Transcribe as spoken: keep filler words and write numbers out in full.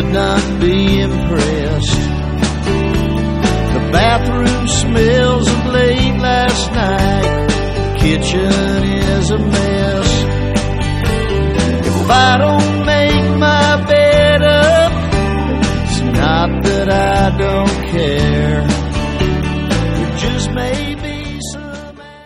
not be impressed. The bathroom smells of late last night. The kitchen is a mess. If I don't